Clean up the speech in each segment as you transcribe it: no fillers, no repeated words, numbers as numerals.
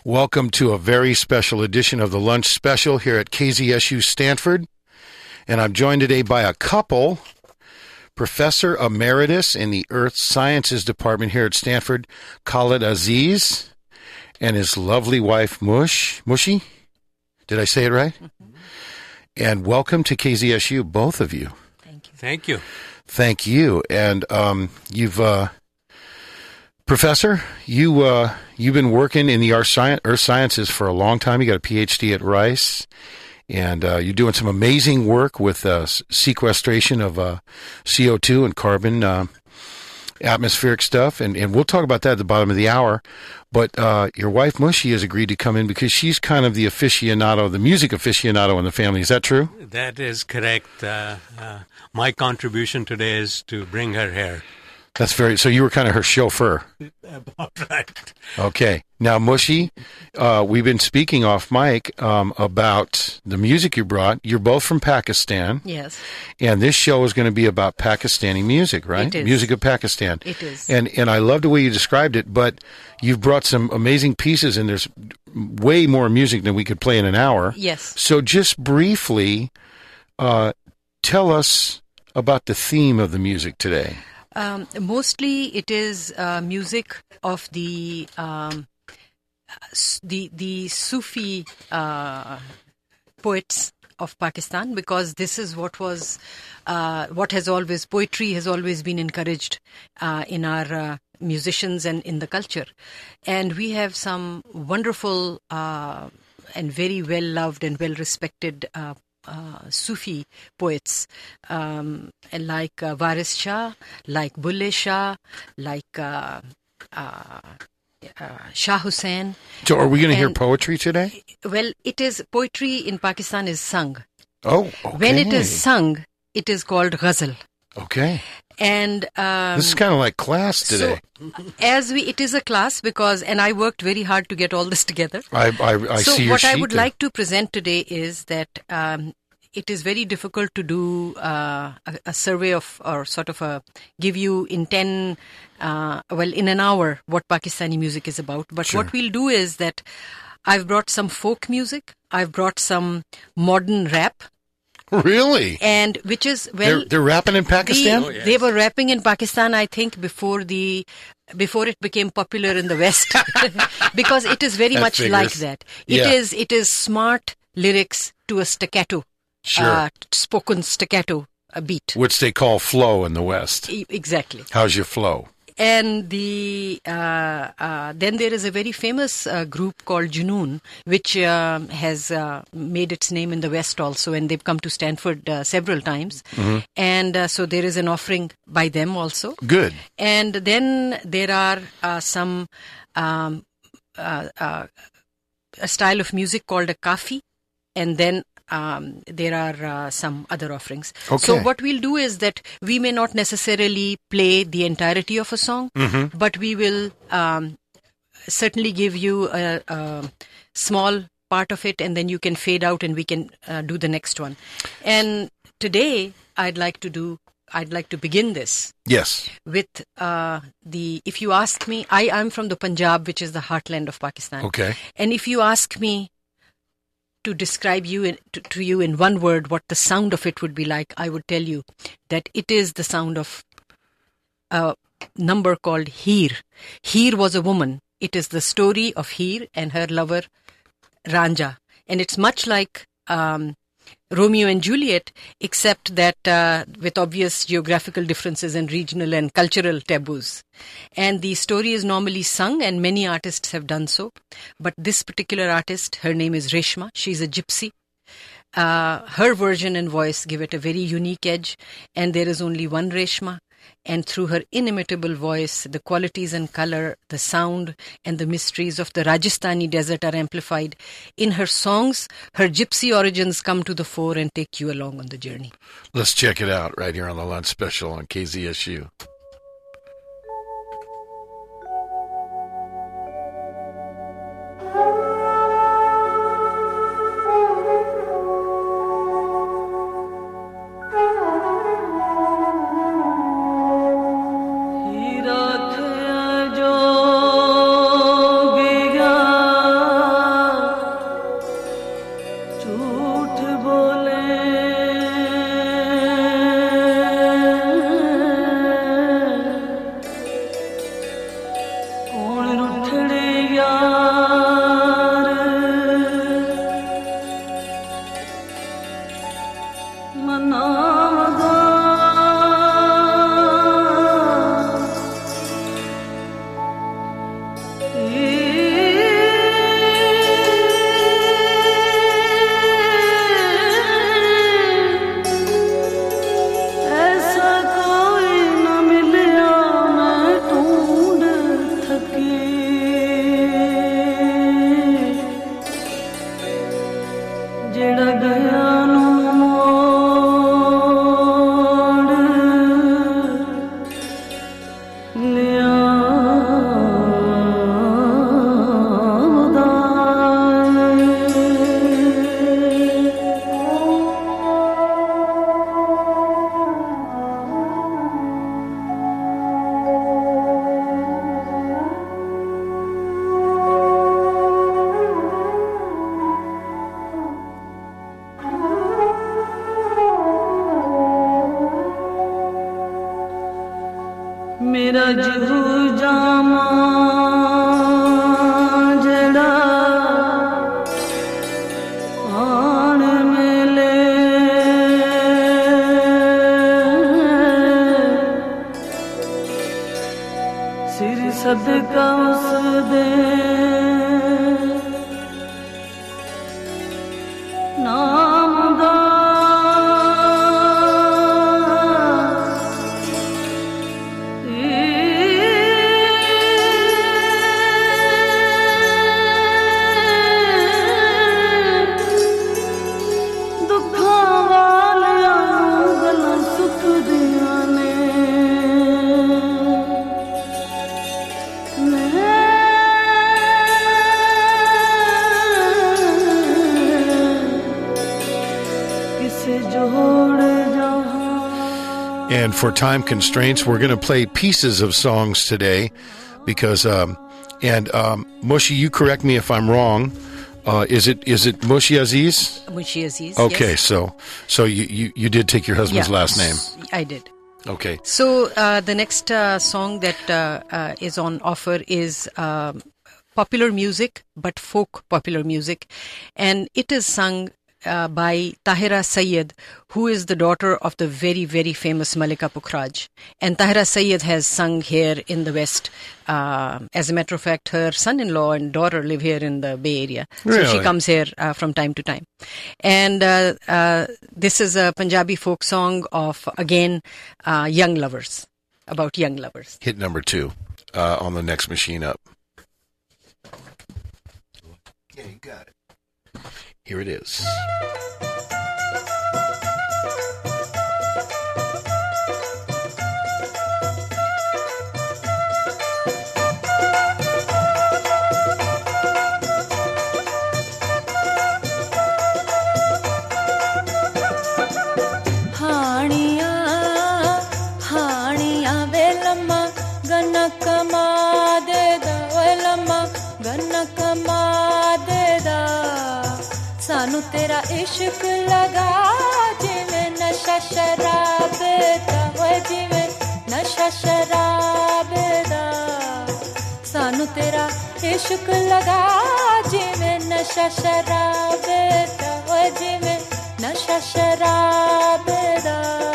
Welcome to a very special edition of the Lunch Special here at KZSU Stanford. And I'm joined today by a couple, Professor Emeritus in the Earth Sciences Department here at Stanford, Khaled Aziz, and his lovely wife, Mushi. Did I say it right? Mm-hmm. And welcome to KZSU, both of you. Thank you. Thank you. Thank you. And Professor, you've been working in the Earth Sciences for a long time. You got a PhD at Rice, and you're doing some amazing work with sequestration of CO2 and carbon, atmospheric stuff, and we'll talk about that at the bottom of the hour. But your wife, Mushi, has agreed to come in because she's kind of the aficionado, the music aficionado in the family. Is that true? That is correct. My contribution today is to bring her here. That's so you were kind of her chauffeur. About right. Okay. Now, Mushi, we've been speaking off mic about the music you brought. You're both from Pakistan. Yes. And this show is going to be about Pakistani music, right? It is. Music of Pakistan. It is. And I love the way you described it, but you've brought some amazing pieces, and there's way more music than we could play in an hour. Yes. So just briefly, tell us about the theme of the music today. Mostly it is music of the Sufi poets of Pakistan, because this is poetry has always been encouraged in our musicians and in the culture. And we have some wonderful and very well-loved and well-respected Sufi poets, like Waris Shah, like Bulle Shah, like Shah Hussain. So are we going to hear poetry today? Well, it is poetry in Pakistan is sung. Oh, okay. When it is sung, it is called ghazal. Okay. And this is kind of like class today. So, it is a class and I worked very hard to get all this together. I so see your what sheet I would like to present today is that it is very difficult to do a survey of, or sort of give you in in an hour what Pakistani music is about. But Sure. What we'll do is that I've brought some folk music, I've brought some modern rap. Really? And which is they're rapping in Pakistan? Oh, yes. They were rapping in Pakistan, I think, before it became popular in the West, because it is very much figures. like that. It is smart lyrics to a staccato, Sure. spoken staccato beat, Which they call flow in the West. Exactly. How's your flow? And then there is a very famous group called Junoon, which has made its name in the West also, and they've come to Stanford several times. Mm-hmm. And so there is an offering by them also. Good. And then there are some a style of music called a kafi, and then there are some other offerings. Okay. So what we'll do is that we may not necessarily play the entirety of a song, Mm-hmm. but we will certainly give you a small part of it, and then you can fade out and we can do the next one. And today I'd like to begin this. Yes. With if you ask me, I'm from the Punjab, which is the heartland of Pakistan. Okay. And if you ask me to describe to you in one word what the sound of it would be like, I would tell you that it is the sound of a number called Heer. Heer was a woman. It is the story of Heer and her lover Ranja. And it's much like Romeo and Juliet, except that with obvious geographical differences and regional and cultural taboos. And the story is normally sung, and many artists have done so. But this particular artist, her name is Reshma. She's a gypsy. Her version and voice give it a very unique edge, and there is only one Reshma. And through her inimitable voice, the qualities and color, the sound, and the mysteries of the Rajasthani desert are amplified. In her songs, her gypsy origins come to the fore and take you along on the journey. Let's check it out right here on the Lunch Special on KZSU. Jo And for time constraints, we're going to play pieces of songs today because, Mushi, you correct me if I'm wrong. Is it Mushi Aziz? Mushi Aziz. Okay, yes. so you did take your husband's last name. I did. Okay. So the next song that is on offer is popular music, but folk popular music, and it is sung by Tahira Sayyed, who is the daughter of the very, very famous Malika Pukhraj. And Tahira Sayyed has sung here in the West. As a matter of fact, her son-in-law and daughter live here in the Bay Area. Really? So she comes here from time to time. And this is a Punjabi folk song of, again, young lovers, about young lovers. Hit number 2 on the next machine up. Yeah, you got it. Here it is. सानू तेरा इश्क लगा जिवें नशा शराब दा होए जिवें नशा शराब दा सानू तेरा इश्क लगा जिवें नशा शराब दा होए जिवें नशा शराब दा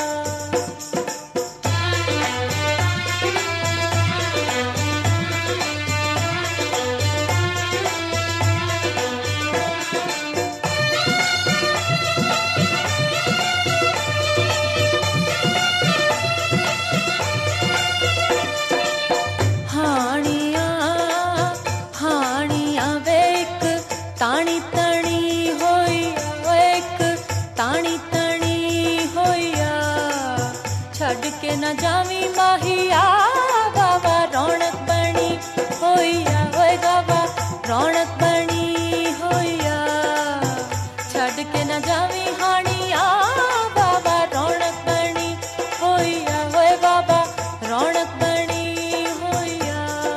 ना जावी माहिया बाबा रौनक बनी होइया होए बाबा रौनक बनी होइया छड़ के ना जावी हानिया बाबा रौनक बनी होइया होए बाबा रौनक बनी होइया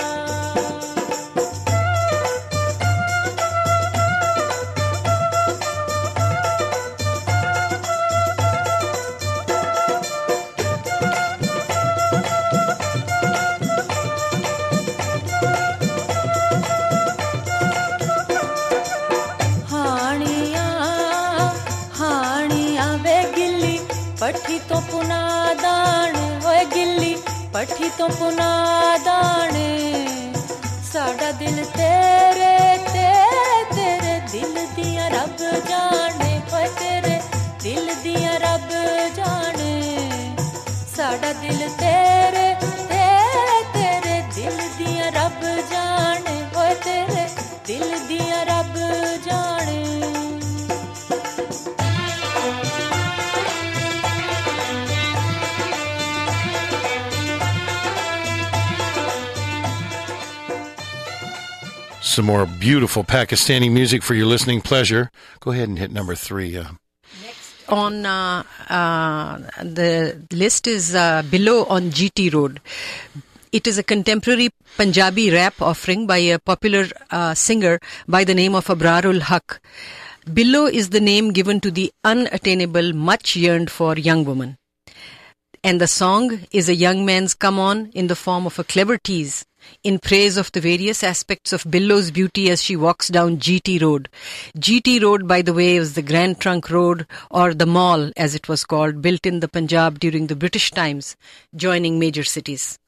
पट्ठी तो पुना दाने होए गिल्ली पट्ठी तो पुना दाने साडा दिल तेरे ते तेरे दिल दिया रब जाने होए तेरे दिल दिया रब जाने साडा दिल तेरे ते तेरे दिल दिया रब जाने होए तेरे दिल दिया रब जाने Some more beautiful Pakistani music for your listening pleasure. Go ahead and hit number 3. On the list is Below on GT Road. It is a contemporary Punjabi rap offering by a popular singer by the name of Abrarul Haq. Below is the name given to the unattainable, much yearned for young woman. And the song is a young man's come on in the form of a clever tease in praise of the various aspects of Billow's beauty as she walks down GT Road. GT Road, by the way, was the Grand Trunk Road, or the Mall as it was called, built in the Punjab during the British times, joining major cities.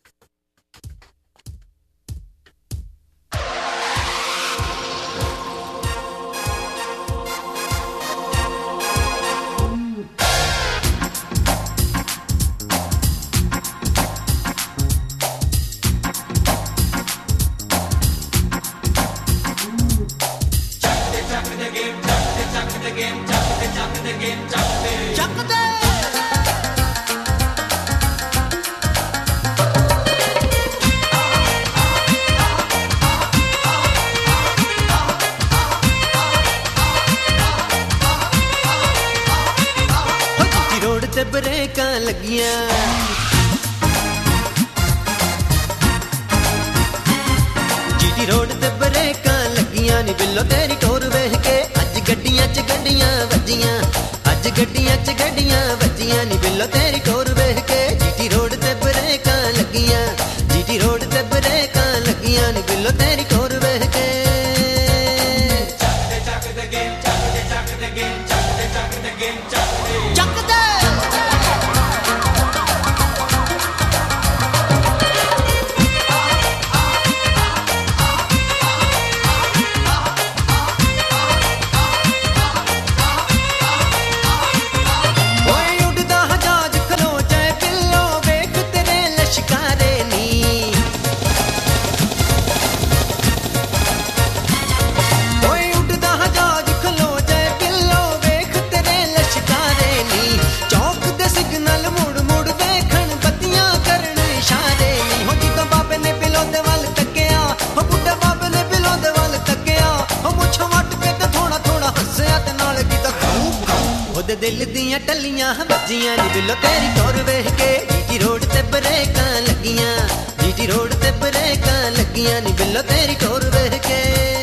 ਲੱਗੀਆਂ G T road ਤੇ ਬ੍ਰੇਕਾਂ ਲੱਗੀਆਂ ਨੀ ਬਿੱਲੋ ਤੇਰੀ ਟੋਰ ਵੇਖ ਕੇ ਅੱਜ ਗੱਡੀਆਂ 'ਚ ਗੱਡੀਆਂ ਵੱਜੀਆਂ ਅੱਜ ਗੱਡੀਆਂ 'ਚ ਗੱਡੀਆਂ ਵੱਜੀਆਂ ਨੀ ਬਿੱਲੋ ਤੇਰੀ ਟੋਰ ਵੇਖ ਕੇ ਜੀਟੀ ਰੋਡ ਤੇ ਬ੍ਰੇਕਾਂ ਲੱਗੀਆਂ ਜੀਟੀ ਰੋਡ ਤੇ ਬ੍ਰੇਕਾਂ ਲੱਗੀਆਂ ਨੀ ਬਿੱਲੋ ਤੇਰੀ ਟੋਰ ਵੇਖ ਕੇ ਦਿਲ ਦੀਆਂ ਟੱਲੀਆਂ ਵੱਜੀਆਂ ਨੀ ਬਿੱਲੋ ਤੇਰੀ ਟੋਰ ਵੇਖ ਕੇ ਜੀਟੀ ਰੋਡ ਤੇ ਬ੍ਰੇਕਾਂ ਲੱਗੀਆਂ ਜੀਟੀ ਰੋਡ ਤੇ ਬ੍ਰੇਕਾਂ ਲੱਗੀਆਂ ਨੀ ਬਿੱਲੋ ਤੇਰੀ ਟੋਰ ਵੇਖ ਕੇ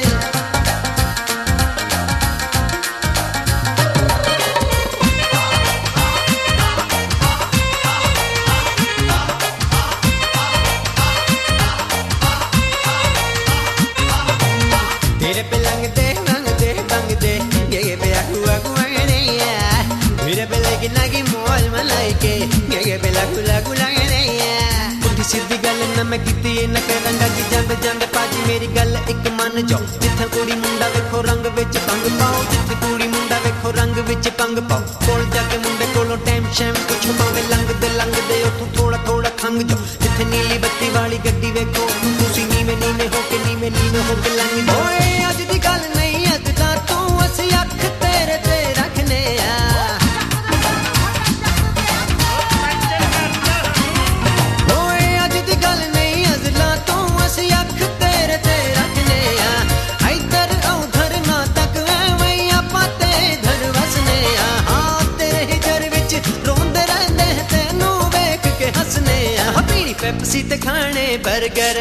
ਤੇਰੇ पे लंघदे लंघदे लंघदे ये पे आगू आगू मेरे पे लगी लगी मोल मलाइके ये पे लागू लागू लगने पुट्ठी सीधी गल ना मैं कीती ना करांगा कि जंद जंद पाजी मेरी गल एक मन जो जिथे कुड़ी मुंडा वेखो रंग विच पंग पाओ जिथे कुड़ी मुंडा वेखो रंग विच पंग पाओ कोल जाके मुंडे कोलों टाइम शैम कुछ पावे लंघदे उठो थोड़ा थोड़ा खंग जो जिथे नीली बत्ती वाली गड्डी वेखो तुसी नीवे नीवे होके लंघ जो ओए अज दी गल नहीं अज तां तू असी अख तेरे ते रखने आ पेप्सी ते खाने बर्गर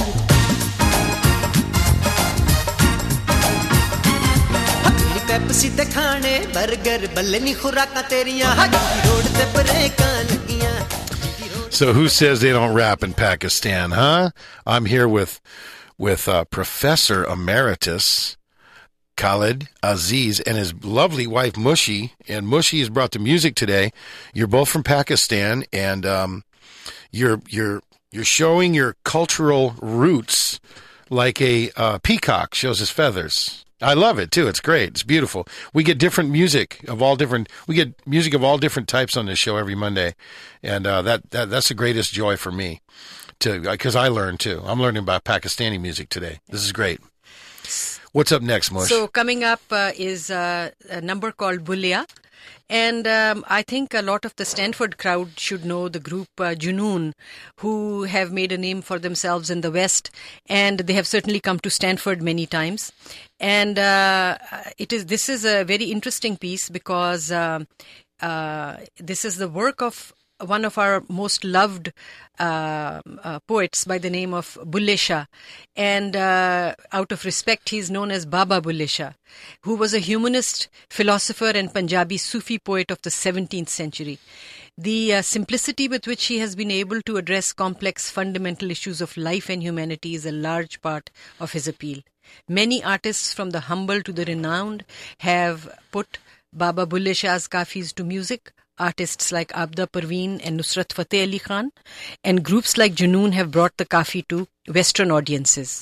पेप्सी ते खाने बर्गर बल्ले नी खुराकां तेरियां रोड ते ब्रेकां लगियां. So who says they don't rap in Pakistan, huh? I'm here with Professor Emeritus Khalid Aziz and his lovely wife Mushi, and Mushi has brought the music today. You're both from Pakistan, and you're showing your cultural roots like a peacock shows his feathers. I love it too. It's great. It's beautiful. We get different music of all different types on this show every Monday, and that's the greatest joy for me, because I learn too. I'm learning about Pakistani music today. This is great. What's up next, Mush? So coming up is a number called Bullia. And I think a lot of the Stanford crowd should know the group Junoon, who have made a name for themselves in the West, and they have certainly come to Stanford many times. And this is a very interesting piece because this is the work of one of our most loved poets by the name of Bulle Shah, and out of respect he is known as Baba Bulle Shah, who was a humanist, philosopher and Punjabi Sufi poet of the 17th century. The simplicity with which he has been able to address complex fundamental issues of life and humanity is a large part of his appeal. Many artists from the humble to the renowned have put Baba Bulle Shah's kafis to music. Artists like Abda Parveen and Nusrat Fateh Ali Khan, and groups like Junoon have brought the kafi to Western audiences.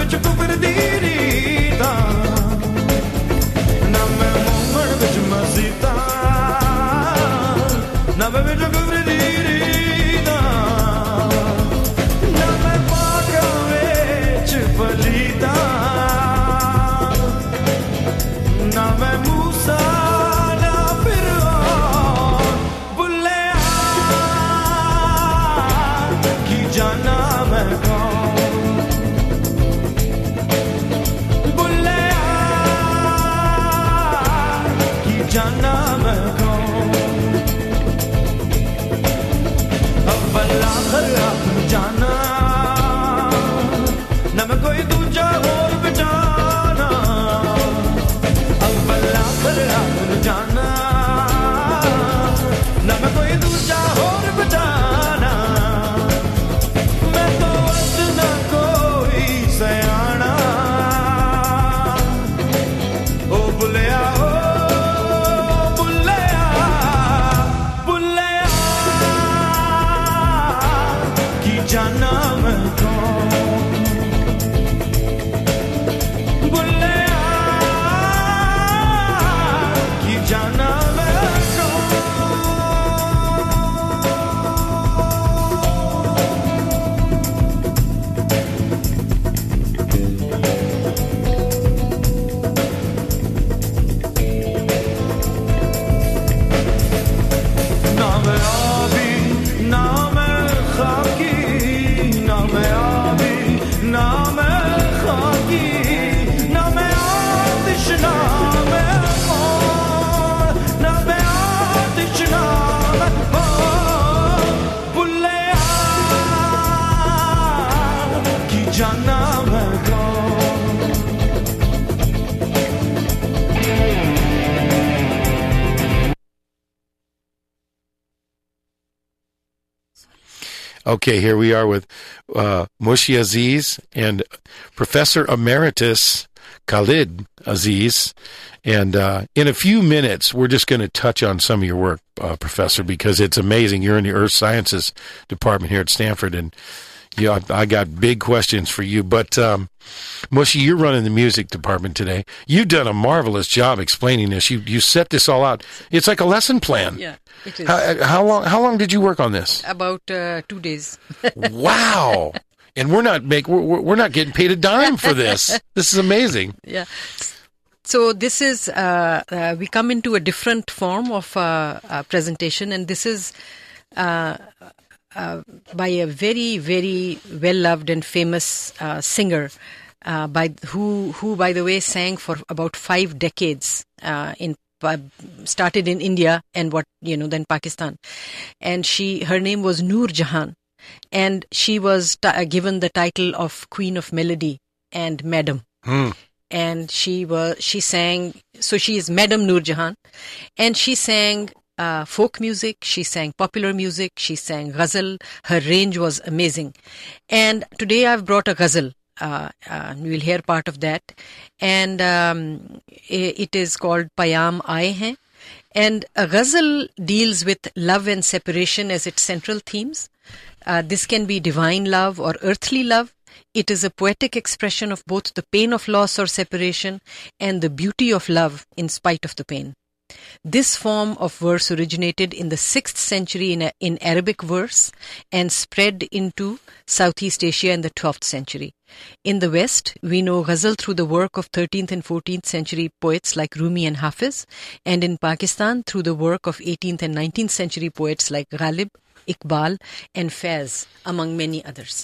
ਵਿੱਚ ਕੁਫਰਦੀ ਰੀਤਾਂ ਨਾ ਮੈਂ ਮੋਮਣ ਵਿੱਚ ਮਸੀਤਾਂ ਨਾ ਮੈਂ ਵਿੱਚ ਕੁਫਰਦੀ ਰੀਤਾਂ ਨਾ ਮੈਂ ਪਾਕਾਂ ਵਿੱਚ ਪਲੀਤਾਂ ਨਾ ਮੈਂ ਮੂਸਾ Okay, here we are with Moshi Aziz and Professor Emeritus Khalid Aziz. And in a few minutes, we're just going to touch on some of your work, Professor, because it's amazing. You're in the Earth Sciences Department here at Stanford, and I got big questions for you. But, Moshi, you're running the music department today. You've done a marvelous job explaining this. You set this all out. It's like a lesson plan. Yeah, it is. How long did you work on this? About 2 days. Wow. And we're not getting paid a dime for this. This is amazing. Yeah. So this is, we come into a different form of presentation, and this is by a very, very well-loved and famous singer, who, by the way, sang for about 5 decades started in India and then Pakistan. And her name was Noor Jahan. And she was given the title of Queen of Melody and Madam. And she sang, so she is Madam Noor Jahan. And she sang folk music, she sang popular music, she sang ghazal. Her range was amazing. And today I've brought a ghazal. We'll hear part of that. And it is called Payam Aaye Hain. And a ghazal deals with love and separation as its central themes. This can be divine love or earthly love. It is a poetic expression of both the pain of loss or separation and the beauty of love in spite of the pain. This form of verse originated in the 6th century in Arabic verse and spread into Southeast Asia in the 12th century. In the West, we know ghazal through the work of 13th and 14th century poets like Rumi and Hafiz, and in Pakistan through the work of 18th and 19th century poets like Ghalib, Iqbal, and Faiz, among many others.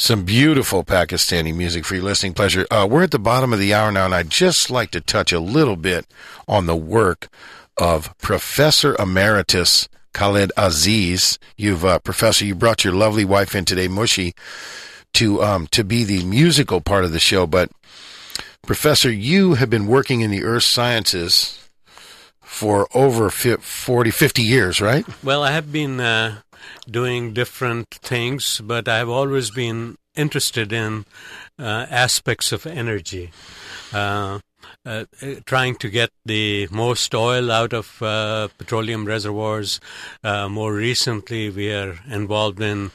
Some beautiful Pakistani music for your listening pleasure. We're at the bottom of the hour now, and I'd just like to touch a little bit on the work of Professor Emeritus Khaled Aziz. Professor, you brought your lovely wife in today, Mushi, to be the musical part of the show. But Professor, you have been working in the earth sciences for over 50 years, right? Well, I have been doing different things, but I've always been interested in aspects of energy, trying to get the most oil out of petroleum reservoirs. More recently, we are involved in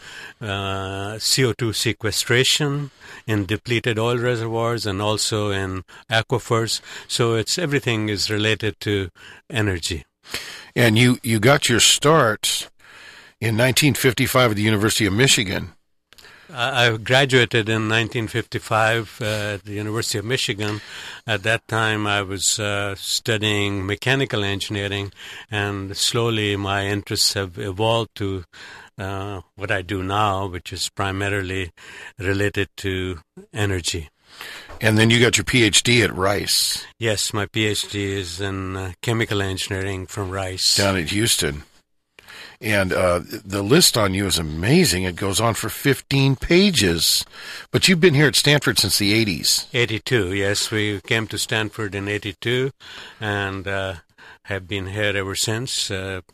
CO2 sequestration in depleted oil reservoirs and also in aquifers. So everything is related to energy. And you got your start in 1955 at the University of Michigan. I graduated in 1955 at the University of Michigan. At that time, I was studying mechanical engineering, and slowly my interests have evolved to what I do now, which is primarily related to energy. And then you got your PhD at Rice. Yes, my PhD is in chemical engineering from Rice. Down at Houston. And the list on you is amazing. It goes on for 15 pages. But you've been here at Stanford since the 80s. 82, yes. We came to Stanford in 82 and have been here ever since.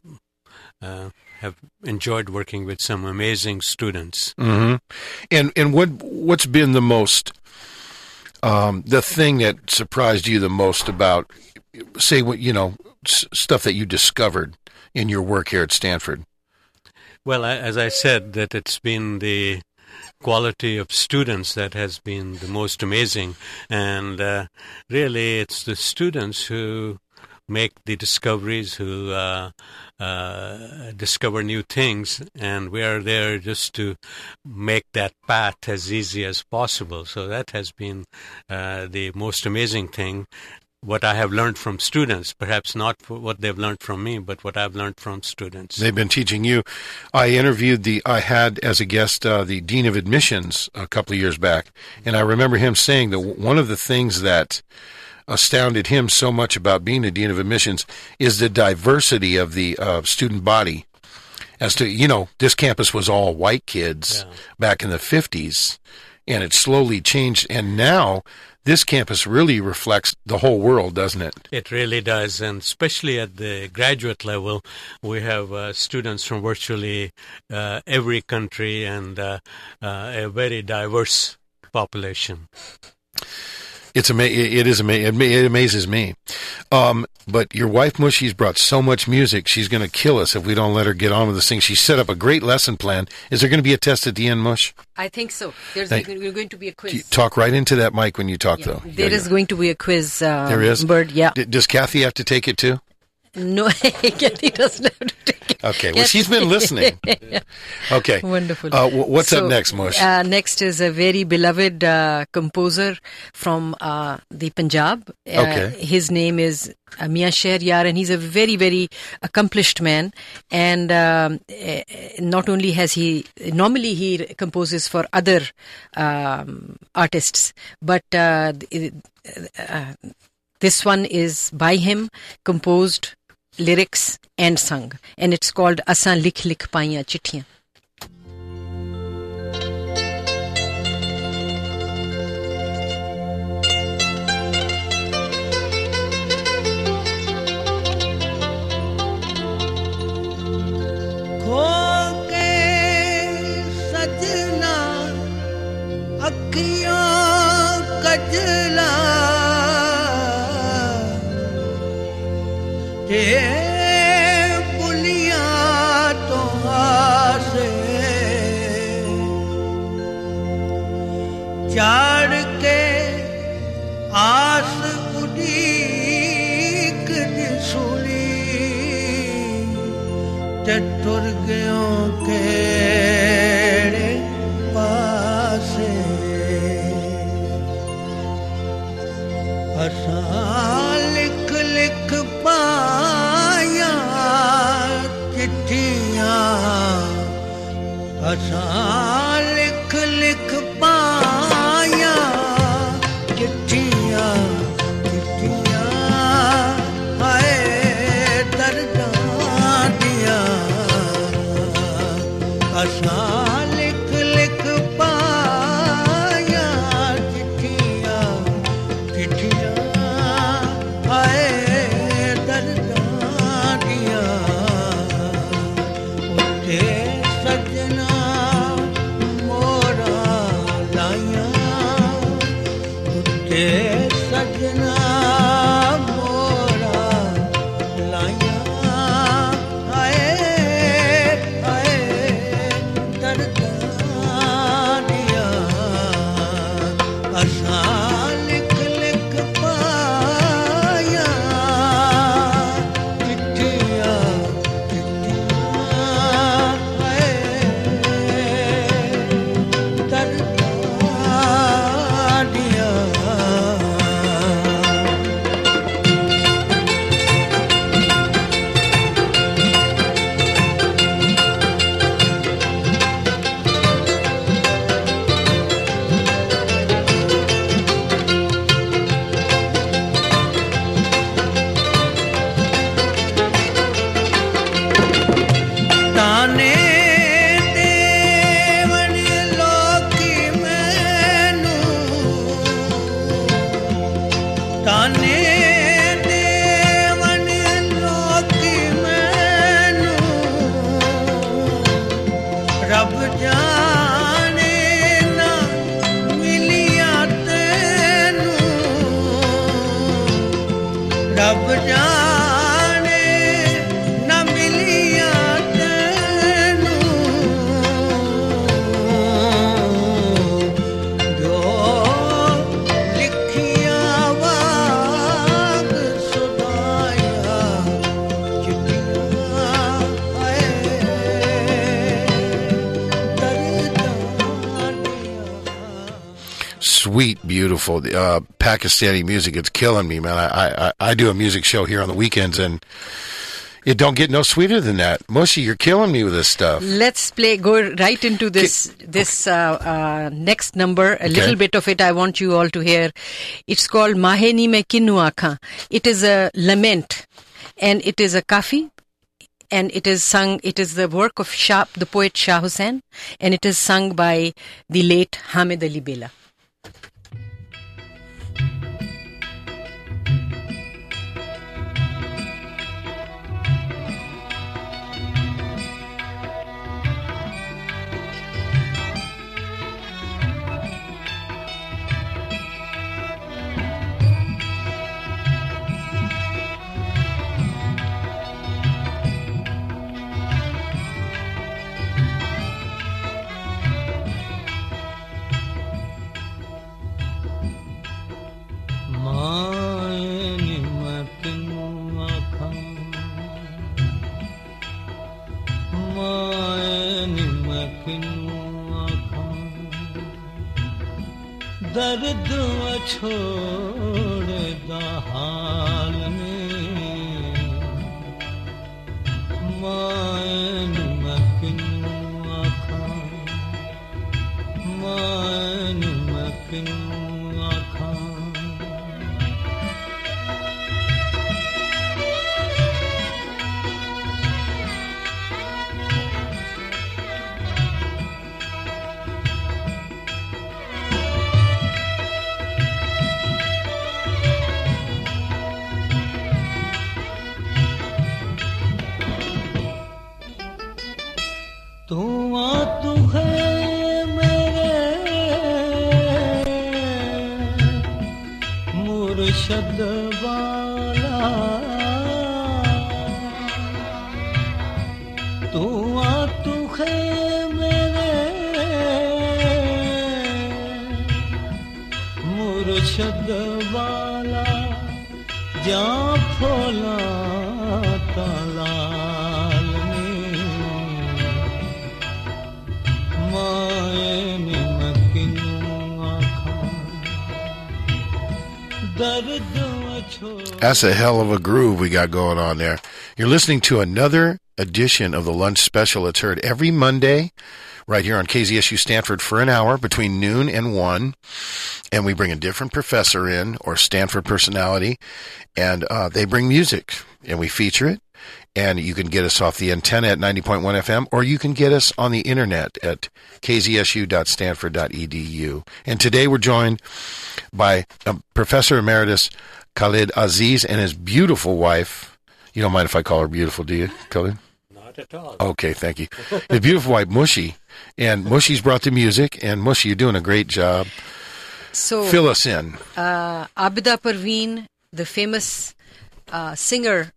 Have enjoyed working with some amazing students. Mm-hmm. And what's been the most, the thing that surprised you the most about, say, stuff that you discovered in your work here at Stanford? Well, as I said, that it's been the quality of students that has been the most amazing. And really, it's the students who make the discoveries, who discover new things, and we are there just to make that path as easy as possible. So that has been the most amazing thing. What I have learned from students, perhaps not what they've learned from me, but what I've learned from students. They've been teaching you. I had as a guest the Dean of Admissions a couple of years back, and I remember him saying that one of the things that astounded him so much about being the Dean of Admissions is the diversity of the student body. As to, this campus was all white kids back in the 50s, and it slowly changed, and now this campus really reflects the whole world, doesn't it? It really does, and especially at the graduate level, we have students from virtually every country and a very diverse population. It amazes me. But your wife, Mushi's brought so much music, she's going to kill us if we don't let her get on with this thing. She set up a great lesson plan. Is there going to be a test at the end, Mush? I think so. There's going to be a quiz. Talk right into that mic when you talk, though. There is going to be a quiz. There is? Bird, yeah. Does Kathy have to take it, too? No, Kathy doesn't have to take it. Okay, well, she's been listening. Okay. Wonderful. What's up next, Mush? Next is a very beloved composer from the Punjab. Okay. His name is Mian Shehryar, and he's a very, very accomplished man. And not only normally he composes for other artists, but this one is by him, composed, lyrics and sung, and it's called Asan Likh Likh Paiyan Chittiyan. Kho ke sajna akhiyan kajla बुलियां तो आसे चाड़ के आस उड़ीक सुनी ते टुर गयो केड़े पासे असां लिख लिख पाया चिट्ठियां असां लिख लिख के सजना मोरा लाया आए आए दरदानिया असा लिख लिख पाया चिट्ठिया ताने देवन लोकी मैनू ताने देवन लोकी मैनू रब जाने ना मिलिया तैनू रब जाने ना मिलिया जो लिखिया वाग सुनाया चिट्ठियां आए दरदानिया Sweet, beautiful Pakistani music. It's killing me, man. I do a music show here on the weekends, and it don't get no sweeter than that. Moshi, you're killing me with this stuff. Let's go right into this next number. A little bit of it I want you all to hear. It's called Maheni Mein Kinnu Aakhan. It is a lament, and it is a kafi, and it is sung. It is the work of the poet Shah Hussain, and it is sung by the late Hamid Ali Bela. दर्द छोड़ दा हाल में मान मकिनू आखां मान मकिनू आखां तू है मेरे मुर्शद वाला तू है मेरे मुर्शद वाला जा फोला Talal That's a hell of a groove we got going on there. You're listening to another edition of the Lunch Special. It's heard every Monday right here on KZSU Stanford for an hour between noon and 1. And we bring a different professor in or Stanford personality, and they bring music, and we feature it. And you can get us off the antenna at 90.1 FM, or you can get us on the internet at kzsu.stanford.edu. And today we're joined by Professor Emeritus Khalid Aziz and his beautiful wife. You don't mind if I call her beautiful, do you, Khalid? Not at all. Okay, thank you. His beautiful wife, Mushi. And Mushi's brought the music, and Mushi, you're doing a great job. So Fill us in. Abida Parveen, the famous singer,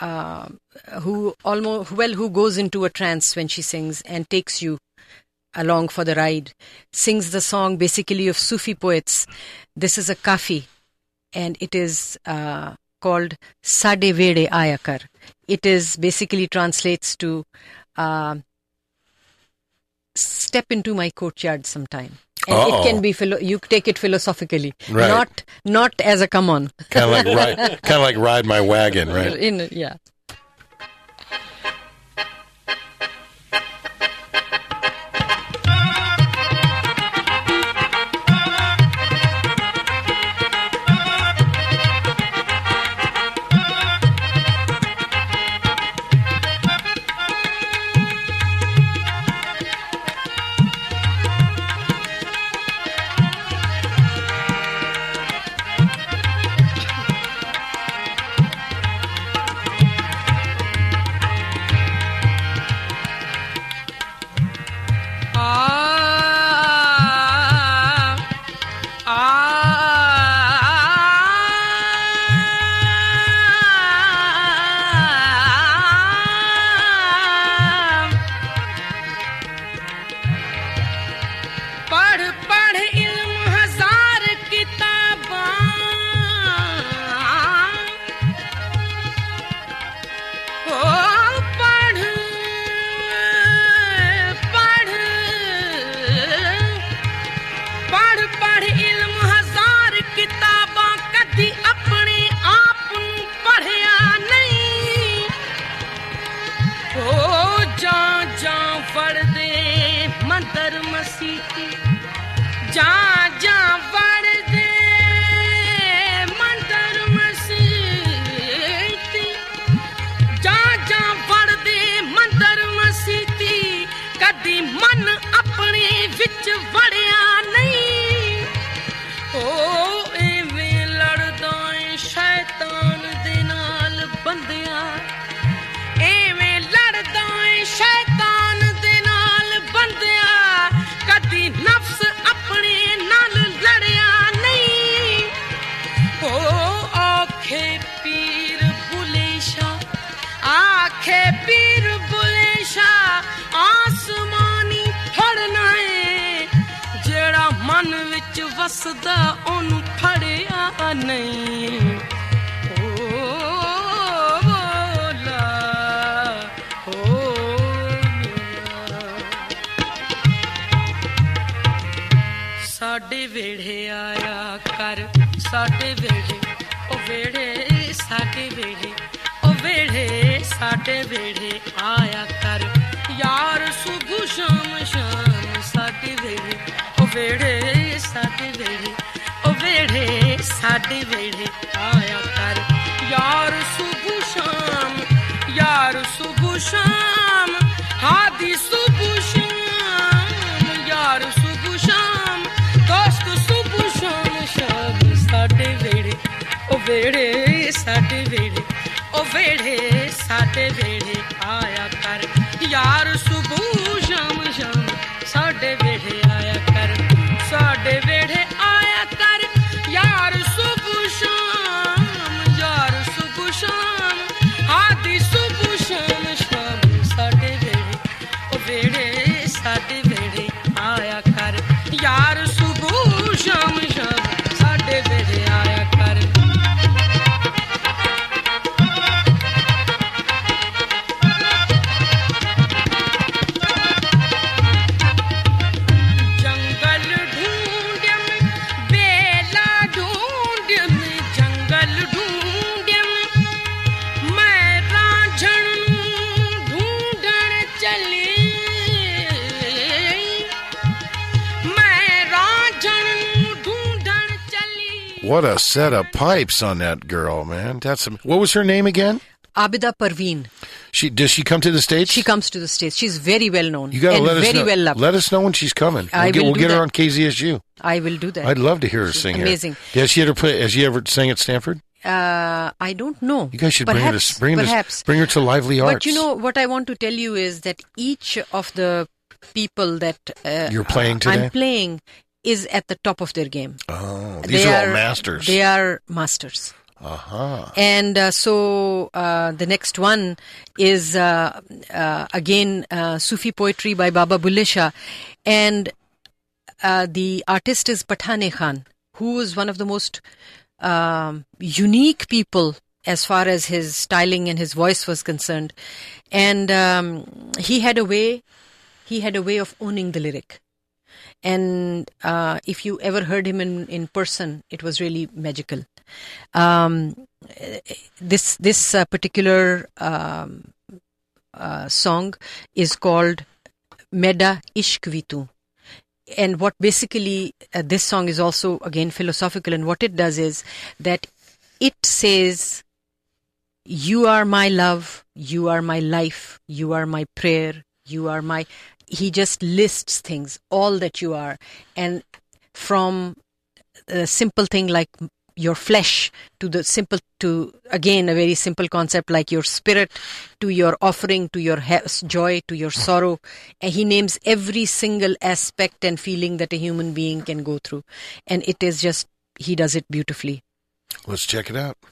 who goes into a trance when she sings and takes you along for the ride, sings the song basically of Sufi poets. This is a kafi, and it is called Sade Vede Ayakar. It is basically translates to step into my courtyard sometime. And it can be you take it philosophically, Right. not as a come on. Kind of like ride my wagon, right? Yeah. पढ़ इल्म हजार किताबां ओ पढ़ इल्म हजार किताबां कदी अपने आप नूं पढ़िया नहीं ओ जा पढ़दे मंदर मसीती जा वड़दे मंदर मसीती जा वड़दे मंदर मसीती कदी मन अपने विच वड़िया नहीं ओ एवें लड़दा ऐ शैतान दे नाल बंदिया एवें लड़दा ऐ शैतान दे नाल बंदिया कदी नफ्स अपने नाल लड़िया नहीं ओ आखे पीर बुले शाह आसमानी फड़ना है जेड़ा मन विच वसदा ओनू फड़िया नहीं साडे वेड़े आया कर साडे वेड़े ओ वेड़े साडे वेड़े ओ वेड़े साडे वेड़े आया कर यार सुबह शाम साडे वेड़े ओ वेड़े साडे वेड़े ओ वेड़े साडे वेड़े आया कर यार सुबह शाम हादी सुबह शाम यार सुबह शाम दोस्त सुबह शाम साडे वेड़े ओ वेड़े साडे वेड़े ओ वेड़े साडे वेड़े आया कर यार सुबह शाम साडे वेड़े आया कर साडे वेड़े आया कर यार सुबह शाम आदि सुबह शाम साडे वेड़े ओ वेड़े साडे वेड़े आया कर यार सुबह शाम साडे वेड़े आया कर What a set of pipes on that girl, man. What was her name again? Abida Parveen. Does she come to the States? She comes to the States. She's very well known. You gotta and let us very know. well loved. Let us know when she's coming. We'll get her on KZSU. I will do that. I'd love to hear her sing amazing. Here. Has she ever sang at Stanford? I don't know. You guys should perhaps. bring her to Lively Arts. But you know what I want to tell you is that each of the people that you're playing today, I'm playing is at the top of their game. Oh, these are all masters. They are masters. Uh-huh. And so the next one is again Sufi poetry by Baba Bulle Shah, and the artist is Pathan Khan, who was one of the most unique people as far as his styling and his voice was concerned. And he had a way of owning the lyric. And if you ever heard him in person, it was really magical. This particular song is called Meda Ishq Vitu. And what basically this song is also again philosophical, and what it does is that it says, you are my love, you are my life, you are my prayer, you are my... He just lists things, all that you are. And from a simple thing like your flesh to again, a very simple concept like your spirit, to your offering, to your joy, to your sorrow. And he names every single aspect and feeling that a human being can go through. And it is just, he does it beautifully. Let's check it out.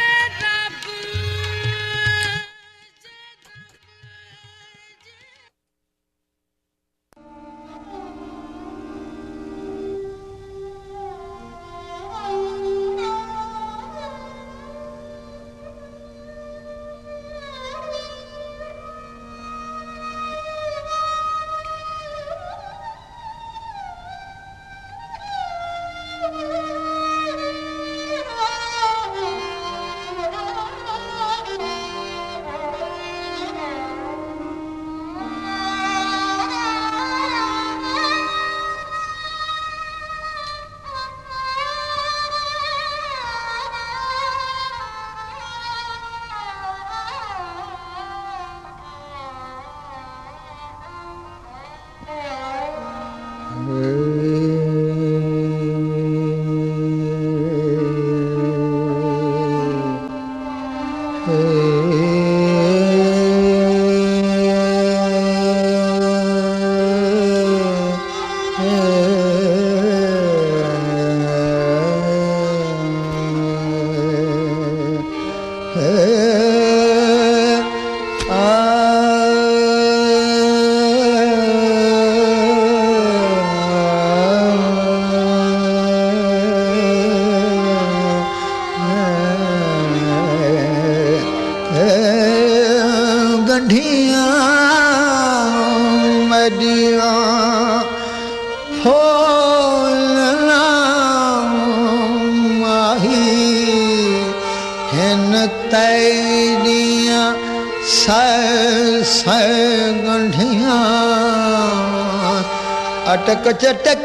अटक चटक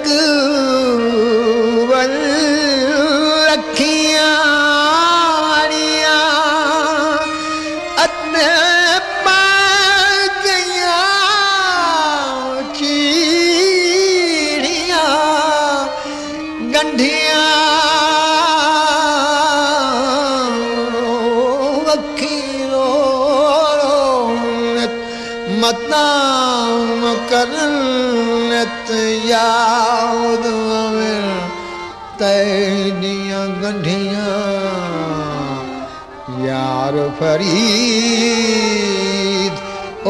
वल रखियां वारियां अते पा गईयां चीड़ियां गंढियां अखियों मताम करन याद तेरियां गंढियां यार फरीद ओ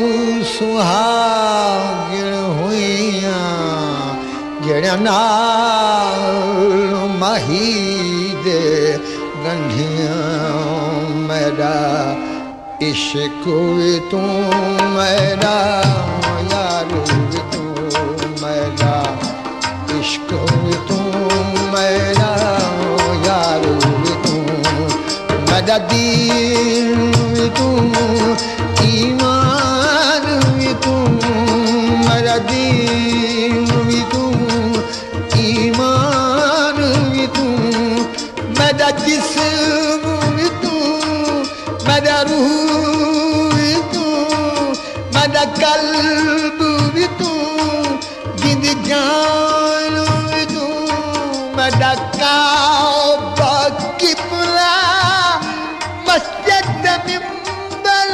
सुहागिण हुइयां जेड़ा नाल माही दे गंढियां मेरा इश्क वे तू मेरा यार मेरा इश्क तू मेरा यार तू मेरा दीन तू ईमान तू मेरा दीन तू ईमान तू मेरा जिस्म तू मेरा रूह तू मेरा कल्ब तू जान तू मेरा काबा किबला मस्जिद मिंबर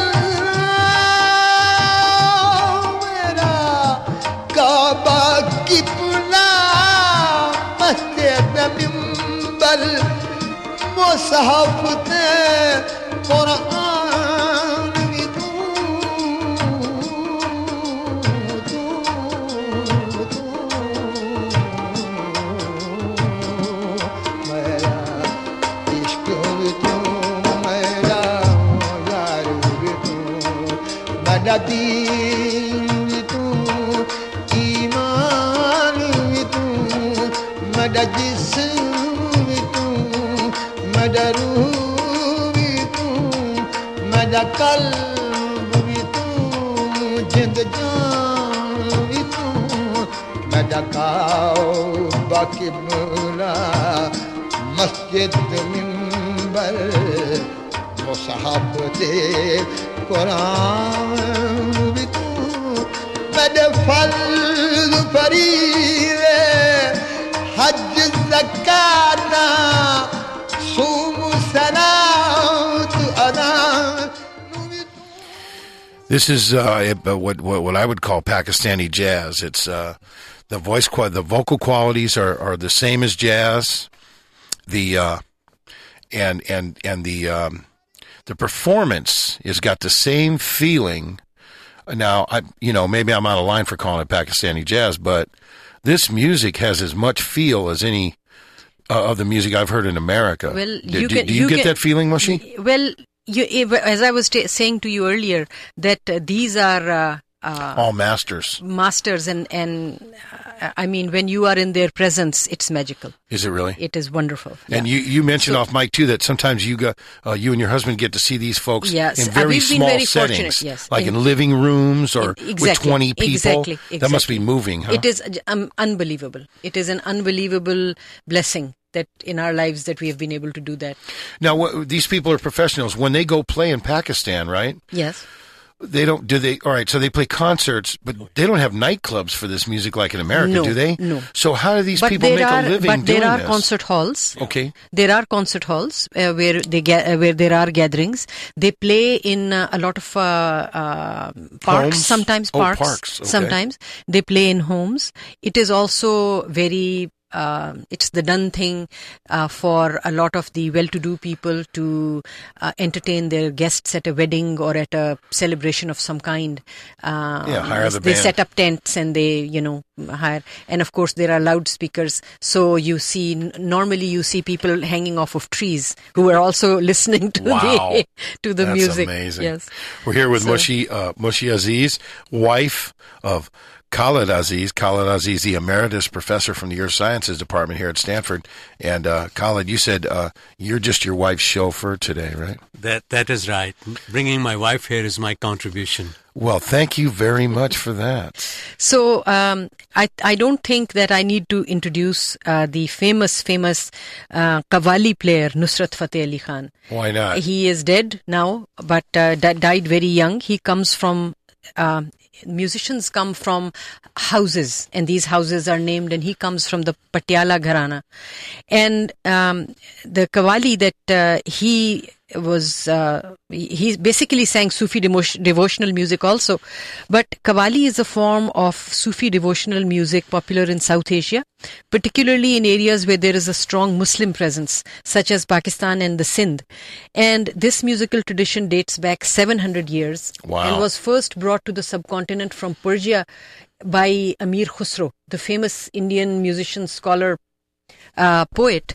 मेरा काबा किबला مصحف قرآن بھی میرا عشق بھی میرا یار بھی میرا دین بھی ایمان بھی میرا جسم میرا روح بھی میرا قلب بھی جند جان بھی میرا کعبہ قبلہ مسجد منبر مصحف قرآن بھی میرے فرض فریضے حج زکات صوم صلاۃ ادا. This is what I would call Pakistani jazz. It's the vocal qualities are the same as jazz. The performance has got the same feeling. Now, maybe I'm out of line for calling it Pakistani jazz, but this music has as much feel as any of the music I've heard in America. Well, do you get that feeling, Mushi? Well, as I was saying to you earlier, that these are all masters. Masters, and I mean, when you are in their presence, it's magical. Is it really? It is wonderful. And you mentioned off mic too that sometimes you and your husband get to see these folks in very small settings, yes. like in living rooms or with 20 people. Exactly. That must be moving, huh? It is unbelievable. It is an unbelievable blessing that in our lives that we have been able to do that. Now, these people are professionals. When they go play in Pakistan, right? Yes. They don't, do they? All right, so they play concerts, but they don't have nightclubs for this music like in America, do they? No. So how do these people make a living doing this? But there are concert halls. Okay. There are concert halls where there are gatherings. They play in a lot of parks, Homes? sometimes parks. Parks. Okay. Sometimes they play in homes. It is also very... it's the done thing for a lot of the well-to-do people to entertain their guests at a wedding or at a celebration of some kind. Hire the They band. set up tents and they, hire. And of course, there are loudspeakers. So normally you see people hanging off of trees who are also listening to Wow. the That's music. amazing. Yes. We're here with Mushi Aziz, wife of Khalid Aziz, the emeritus professor from the Earth Sciences Department here at Stanford. And Khalid, you said you're just your wife's chauffeur today, right? That is right. Bringing my wife here is my contribution. Well, thank you very much for that. So I don't think that I need to introduce the famous Qawwali player Nusrat Fateh Ali Khan. Why not? He is dead now, but died very young. He comes from... musicians come from houses, and these houses are named, and he comes from the Patiala Gharana. And the Qawwali that he was, he basically sang Sufi devotional music also. But Qawwali is a form of Sufi devotional music popular in South Asia, particularly in areas where there is a strong Muslim presence, such as Pakistan and the Sindh. And this musical tradition dates back 700 years. Wow. And was first brought to the subcontinent from Persia by Amir Khusro, the famous Indian musician, scholar, poet,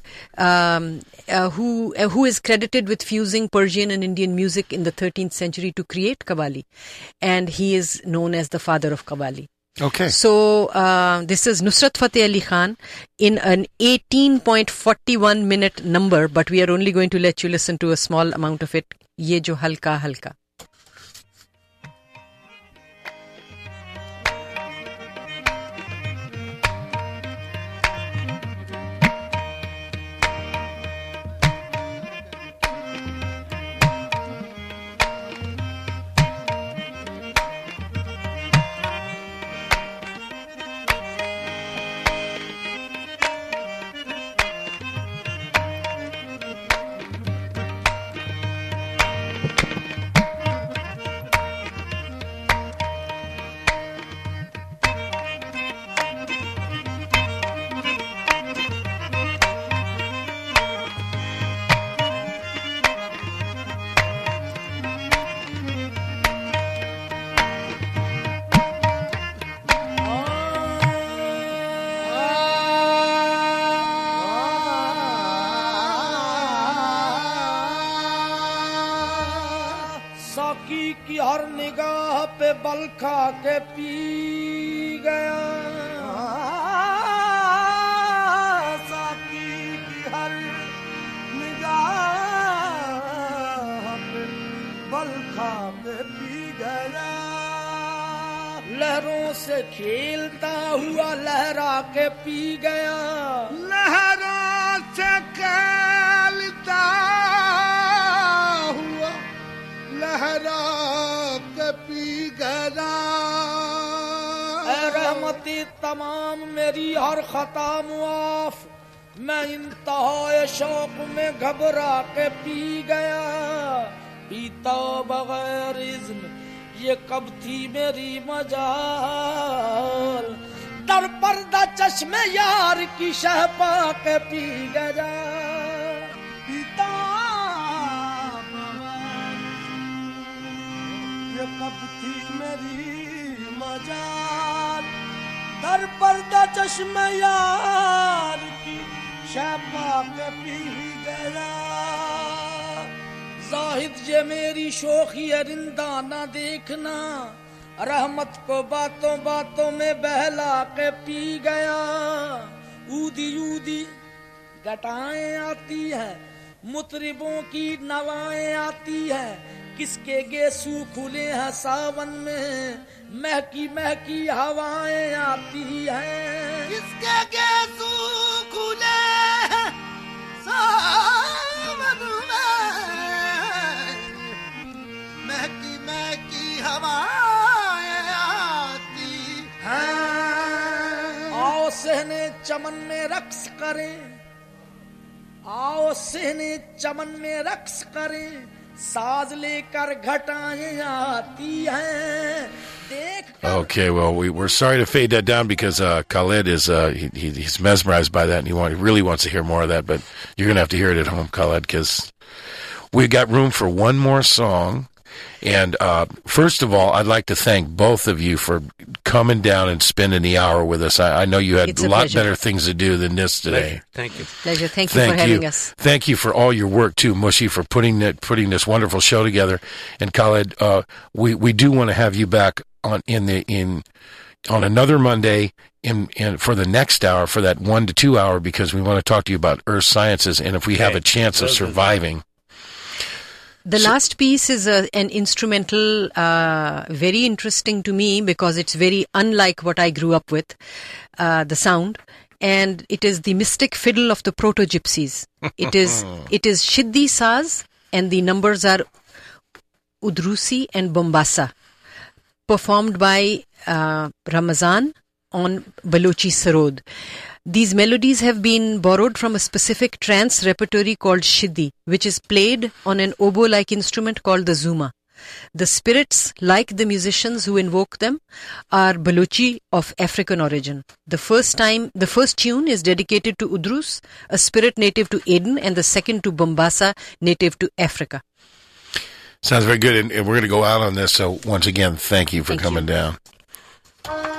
who is credited with fusing Persian and Indian music in the 13th century to create Qawwali. And he is known as the father of Qawwali. Okay. So this is Nusrat Fateh Ali Khan in an 18.41 minute number, but we are only going to let you listen to a small amount of it. Ye jo halka halka. की हर निगाह पे बल खा के P गया साकी की हर निगाह पे बल खा के पी गया लहरों से खेलता हुआ लहरा के पी गया लहरों से खेलता हुआ लहरा के पी गया ऐ रहमती तमाम मेरी हर खता मुआफ मैं इंतहाए शौक में घबरा के पी गया पीता बगैर इज़्न ये कब थी मेरी मजाल दर पर्दा चश्मे यार की शह पा के पी गया पीता ये कब थी मेरी मजाल दर पर्दा चश्मे यार की शह पा के पी गया जाहिद ये मेरी शोखी अरिंदा न देखना रहमत को बातों बातों में बहला के पी गया ऊदी ऊदी घटाएं आती है मुतरिबों की नवाएं आती है किसके गेसू खुले हैं सावन में महकी महकी हवाएं आती हैं किसके गेसू खुले हैं सावन में महकी महकी हवाएं आती हैं आओ सहने चमन में रक्स करें आओ सहने चमन में रक्स करें साज लेकर घटाएं आती हैं Okay, well, we're sorry to fade that down because Khaled is he's mesmerized by that and he really wants to hear more of that, but you're going to have to hear it at home, Khaled, because we've got room for one more song. And first of all, I'd like to thank both of you for coming down and spending the hour with us. I know you had a lot better things to do than this today. Thank you. Pleasure. Thank you for having us. Thank you for all your work too, Mushi, for putting this wonderful show together. And Khaled, we do want to have you back on another Monday for the next hour, for that 1 to 2 hour, because we want to talk to you about earth sciences and if we have a chance of surviving. The last piece is an instrumental, very interesting to me because it's very unlike what I grew up with, the sound. And it is the mystic fiddle of the proto-gypsies. It is Shiddi Saz, and the numbers are Udrusi and Bombasa, performed by Ramazan on Balochi Sarod. These melodies have been borrowed from a specific trance repertory called Shiddi, which is played on an oboe-like instrument called the Zuma. The spirits, like the musicians who invoke them, are Balochi of African origin. The first tune is dedicated to Udrus, a spirit native to Aden, and the second to Bombasa, native to Africa. Sounds very good, and we're going to go out on this, so once again, thank you for coming down.